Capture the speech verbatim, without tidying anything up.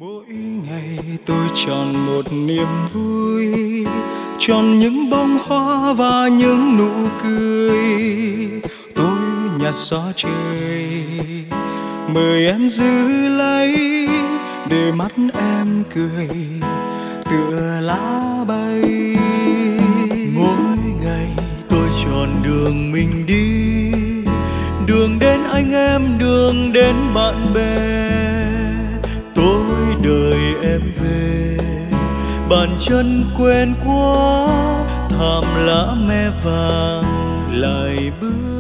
Mỗi ngày tôi chọn một niềm vui, chọn những bông hoa và những nụ cười. Tôi nhặt gió trời, mời em giữ lấy, để mắt em cười tựa lá bay. Mỗi ngày tôi chọn đường mình đi, đường đến anh em, đường đến bạn bè. Tôi đợi em về, bàn chân quen quá, thảm lá me vàng lại bước.